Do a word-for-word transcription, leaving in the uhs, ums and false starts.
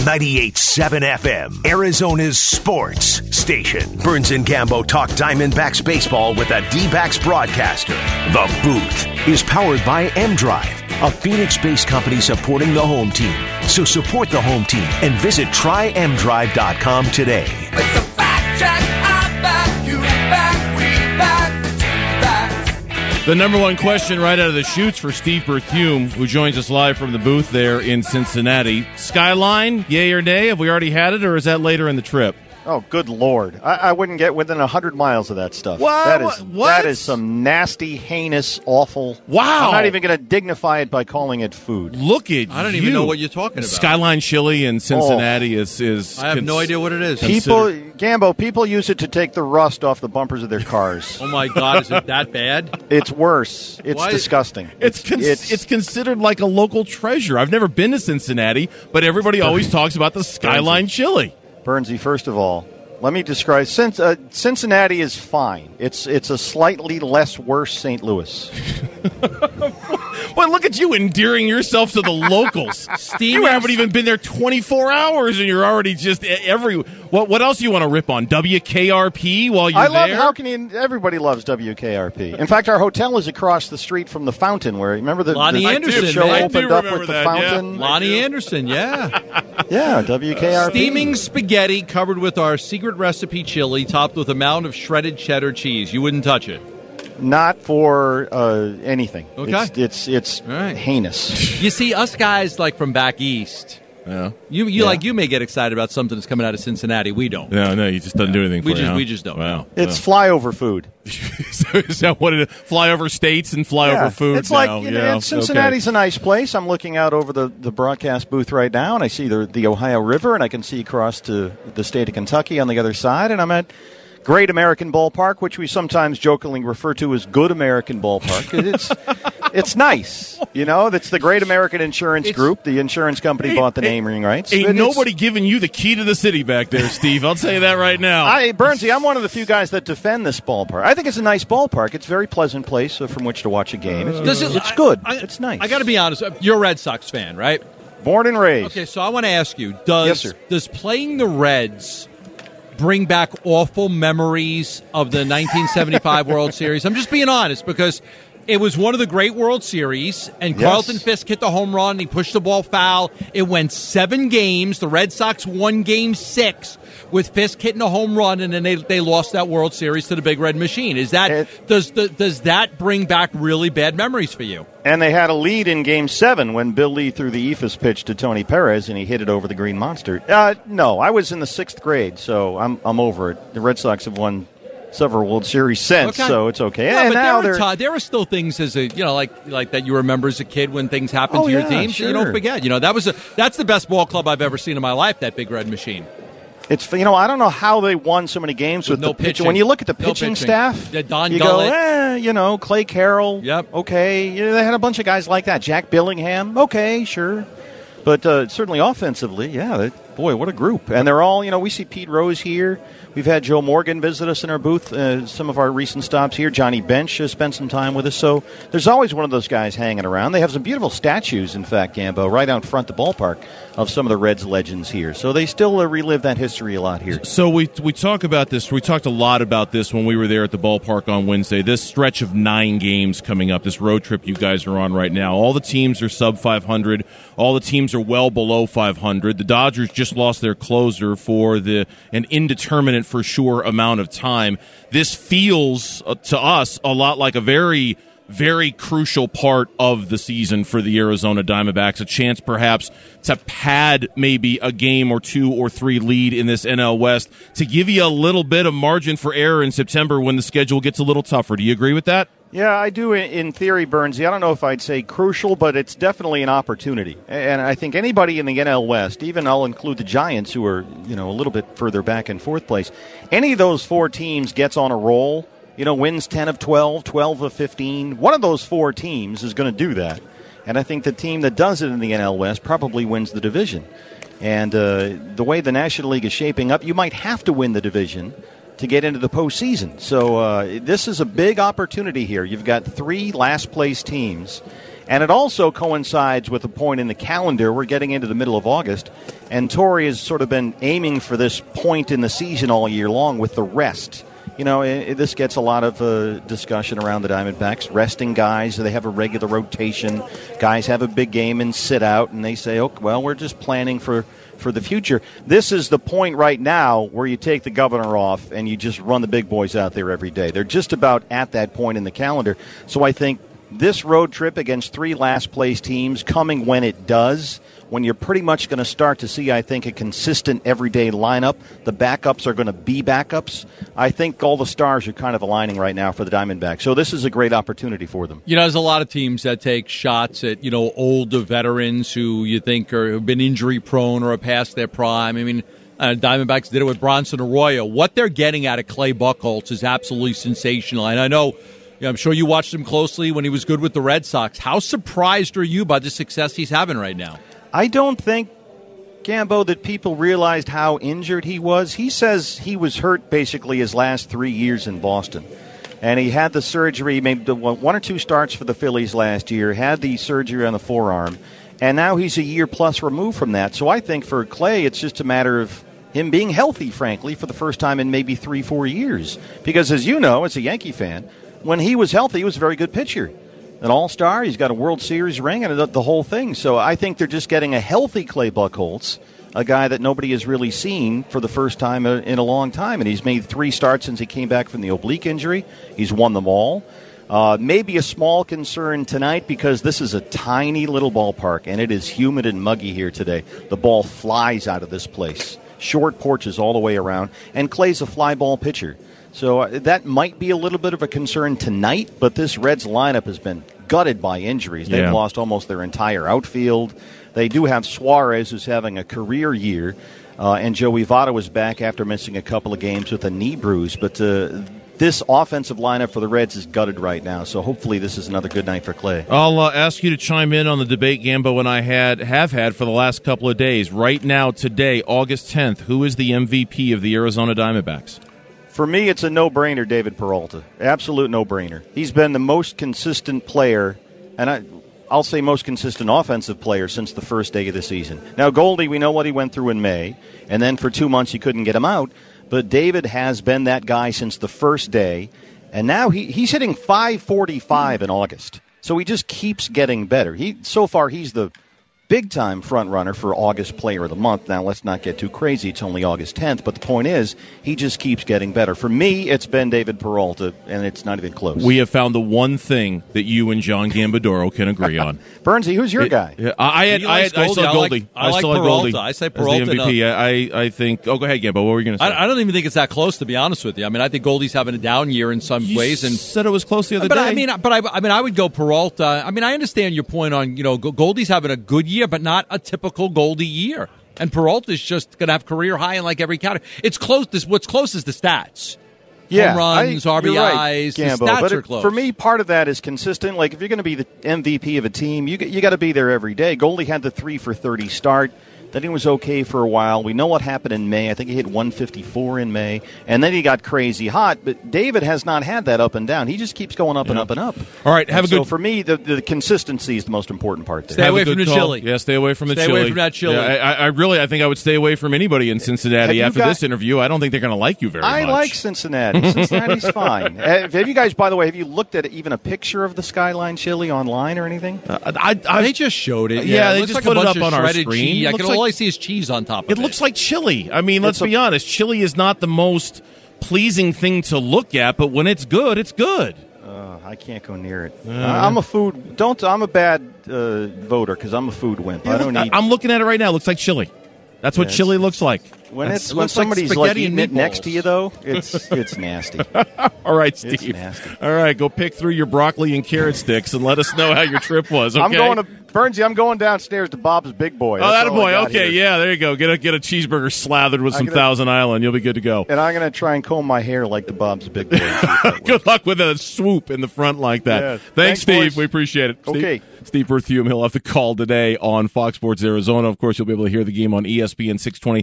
ninety-eight point seven F M, Arizona's sports station. Burns and Gambo talk Diamondbacks baseball with a D-backs broadcaster. The Booth is powered by M-Drive, a Phoenix-based company supporting the home team. So support the home team and visit try m drive dot com today. It's a fact check. I back you back, we back, back. The number one question right out of the chutes for Steve Berthume, who joins us live from the booth there in Cincinnati. Skyline, yay or nay? Have we already had it, or is that later in the trip? Oh, good Lord. I, I wouldn't get within one hundred miles of that stuff. What? That is, What? that is some nasty, heinous, awful. Wow. I'm not even going to dignify it by calling it food. Look at I don't you. even know what you're talking about. Skyline Chili in Cincinnati Oh. is, is... I have no idea what it is. People, Gambo, people use it to take the rust off the bumpers of their cars. Oh, my God. Is it that bad? It's worse. It's Why- disgusting. It's, con- it's, it's considered like a local treasure. I've never been to Cincinnati, but everybody always talks about the Skyline Chili. Bernsey, first of all, let me describe. Since, uh, Cincinnati is fine. It's it's a slightly less worse Saint Louis. Well, look at you endearing yourself to the locals. Steve, You haven't even been there twenty-four hours, and you're already just every. What what else do you want to rip on? W K R P while you're I love. there? How can you? Everybody loves W K R P. In fact, our hotel is across the street from the fountain. Where remember the Lonnie the, Anderson, the show man. I opened do up remember with the that, fountain. yeah. Lonnie Anderson, yeah. Yeah, W K R P. Steaming spaghetti covered with our secret recipe chili topped with a mound of shredded cheddar cheese. You wouldn't touch it. Not for uh, anything. Okay. It's it's, it's All right. heinous. You see, us guys like from back east, Yeah. you you Yeah. like you may get excited about something that's coming out of Cincinnati. We don't. No, no, he just doesn't do anything We for just- you, huh? we just don't. Wow. It's flyover food. So is that what it is? Fly over states and fly Yeah. over food It's like now? you know, yeah. and Cincinnati's a nice place. I'm looking out over the, the broadcast booth right now, and I see the the Ohio River, and I can see across to the state of Kentucky on the other side, and I'm at Great American Ballpark, which we sometimes jokingly refer to as Good American Ballpark. It's it's nice, you know. That's the Great American Insurance It's- Group. The insurance company Ain't- bought the ain't- naming rights. Ain't But it's- nobody giving you the key to the city back there, Steve. I'll tell you that right now. I, Bernsey, I'm one of the few guys that defend this ballpark. I think it's a nice ballpark. It's a very pleasant place uh, from which to watch a game. It's, Does it- it's good. I- I- it's nice. I got to be honest. You're a Red Sox fan, right? Born and raised. Okay, so I want to ask you: Does Yes, sir. does playing the Reds bring back awful memories of the nineteen seventy-five World Series? I'm just being honest because it was one of the great World Series, and Yes. Carlton Fisk hit the home run. And he pushed the ball foul. It went seven games. The Red Sox won Game Six with Fisk hitting a home run, and then they they lost that World Series to the Big Red Machine. Is that It- does the, does that bring back really bad memories for you? And they had a lead in Game Seven when Bill Lee threw the Ephus pitch to Tony Perez, and he hit it over the Green Monster. Uh, no, I was in the sixth grade, so I'm I'm over it. The Red Sox have won several World Series since, Okay. so it's okay. Yeah, and but now there, are they're ti- there are still things as a you know like like that you remember as a kid when things happen Oh, to your yeah, team. So you don't sure. forget. You know that was a that's the best ball club I've ever seen in my life. That Big Red Machine. It's you know I don't know how they won so many games with, With no the pitching. pitching. When you look at the No pitching, pitching. staff, Yeah, Don you Gullett. go, eh, you know, Clay Carroll. Yep. Okay, yeah, they had a bunch of guys like that. Jack Billingham. Okay, sure, but uh, certainly offensively, yeah. They, boy, what a group! And they're all you know. We see Pete Rose here. We've had Joe Morgan visit us in our booth. Uh, some of our recent stops here. Johnny Bench uh, spent some time with us. So there's always one of those guys hanging around. They have some beautiful statues, in fact, Gambo, right out front the ballpark of some of the Reds legends here. So they still uh, relive that history a lot here. So we we talk about this. We talked a lot about this when we were there at the ballpark on Wednesday. This stretch of nine games coming up, this road trip you guys are on right now. All the teams are sub five hundred. All the teams are well below five hundred. The Dodgers just lost their closer for the an indeterminate for sure amount of time. This feels uh, to us a lot like a very very crucial part of the season for the Arizona Diamondbacks, a chance perhaps to pad maybe a game or two or three lead in this N L West to give you a little bit of margin for error in September when the schedule gets a little tougher. Do you agree with that? Yeah, I do in- in theory, Bernsey. I don't know if I'd say crucial, but it's definitely an opportunity. And I think anybody in the N L West, even I'll include the Giants, who are you know a little bit further back in fourth place, any of those four teams gets on a roll, you know, wins ten of twelve, twelve of fifteen. One of those four teams is going to do that. And I think the team that does it in the N L West probably wins the division. And uh, the way the National League is shaping up, you might have to win the division to get into the postseason. So uh, this is a big opportunity here. You've got three last-place teams, And it also coincides with a point in the calendar. We're getting into the middle of August, and Torrey has sort of been aiming for this point in the season all year long with the rest. You know, it, this gets a lot of uh, discussion around the Diamondbacks. Resting guys, they have a regular rotation. Guys have a big game and sit out, and they say, oh, well, we're just planning for, for the future. This is the point right now where you take the governor off and you just run the big boys out there every day. They're just about at that point in the calendar. So I think this road trip against three last-place teams coming when it does, when you're pretty much going to start to see, I think, a consistent everyday lineup. The backups are going to be backups. I think all the stars are kind of aligning right now for the Diamondbacks. So this is a great opportunity for them. You know, there's a lot of teams that take shots at, you know, older veterans who you think are, have been injury-prone or are past their prime. I mean, uh, Diamondbacks did it with Bronson Arroyo. What they're getting out of Clay Buchholz is absolutely sensational. And I know, I'm sure you watched him closely when he was good with the Red Sox. How surprised are you by the success he's having right now? I don't think, Gambo, that people realized how injured he was. He says he was hurt basically his last three years in Boston. And he had the surgery, maybe one or two starts for the Phillies last year, had the surgery on the forearm, and now he's a year plus removed from that. So I think for Clay, it's just a matter of him being healthy, frankly, for the first time in maybe three, four years. Because as you know, as a Yankee fan, when he was healthy, he was a very good pitcher. An all-star, he's got a World Series ring and the, the whole thing. So I think they're just getting a healthy Clay Buchholz, a guy that nobody has really seen for the first time in a long time. And he's made three starts since he came back from the oblique injury. He's won them all. Uh, maybe a small concern tonight because this is a tiny little ballpark, and it is humid and muggy here today. The ball flies out of this place. Short porches all the way around. And Clay's a fly ball pitcher. So uh, that might be a little bit of a concern tonight, but this Reds lineup has been gutted by injuries. They've yeah. lost almost their entire outfield. They do have Suarez, who's having a career year, uh, and Joey Votto is back after missing a couple of games with a knee bruise. But uh, this offensive lineup for the Reds is gutted right now, so hopefully this is another good night for Clay. I'll uh, ask you to chime in on the debate Gambo and I had have had for the last couple of days. Right now, today, August tenth, who is the M V P of the Arizona Diamondbacks? For me, it's a no-brainer, David Peralta. Absolute no-brainer. He's been the most consistent player, and I, I'll say most consistent offensive player since the first day of the season. Now, Goldie, we know what he went through in May, and then for two months you couldn't get him out, but David has been that guy since the first day, and now he, he's hitting five forty-five in August. So he just keeps getting better. He So far, he's the big-time front-runner for August Player of the Month. Now, let's not get too crazy. It's only August tenth, but the point is, he just keeps getting better. For me, it's been David Peralta, and it's not even close. We have found the one thing that you and John Gambadoro can agree on. Bernsey, who's your it, guy? Yeah, I, I, had, I, had, I saw Goldie. I like, I like still had Peralta. Goldie I say Peralta. as the M V P. No. I, I think. Oh, go ahead, Gambo. What were you going to say? I, I don't even think it's that close, to be honest with you. I mean, I think Goldie's having a down year in some you ways, and said it was close the other but day. I mean, but I, I mean, I would go Peralta. I mean, I understand your point on, you know, Goldie's having a good year, but not a typical Goldie year. And Peralta's just going to have career high in like every category. It's close. This what's close is the stats. Yeah, home runs, I, R B Is, right, the Gambo, stats but are it, close. For me, part of that is consistent. Like, if you're going to be the M V P of a team, you you got to be there every day. Goldie had the three for thirty start. Then he was okay for a while. We know what happened in May. I think he hit one fifty-four in May. And then he got crazy hot. But David has not had that up and down. He just keeps going up yeah. and up and up. All right, have and a good... So for me, the, the consistency is the most important part there. Stay Have away a good from the call. chili. Yeah, stay away from the Stay chili. away from that chili. Yeah, I, I really, I think I would stay away from anybody in Cincinnati after got, this interview. I don't think they're going to like you very I much. I like Cincinnati. Cincinnati's fine. Have, have you guys, by the way, have you looked at even a picture of the Skyline chili online or anything? Uh, I, I, They just showed it. Yeah, Yeah, they it looks just like put a it bunch up of on our shredded screen. cheese. I Looks can like- all I see is cheese on top of It it. looks like chili. I mean, let's It's a- be honest. Chili is not the most pleasing thing to look at, but when it's good, it's good. Uh, I can't go near it. Uh, I'm a food. Don't. I'm a bad uh, voter because I'm a food wimp. I don't I, eat. I'm looking at it right now. It looks like chili. That's what Yeah, chili it's- looks like. when That's- it's it when looks like somebody's like spaghetti eating and it next meatballs. to you, though, it's it's nasty. All right, It's Steve. nasty. All right, go pick through your broccoli and carrot sticks and let us know how your trip was. Okay? I'm going to Bernsey. I'm going downstairs to Bob's Big Boy. Oh, That's that all I boy. got Okay, here. yeah, there you go. Get a get a cheeseburger slathered with I'm some gonna- Thousand Island. You'll be good to go. And I'm going to try and comb my hair like the Bob's Big Boy. Good luck with a swoop in the front like that. Yeah. Thanks, Thanks, Steve. boys. We appreciate it. Steve, Okay. Steve Berthiaume, he'll have the call today on Fox Sports Arizona. Of course, you'll be able to hear the game on E S P N six twenty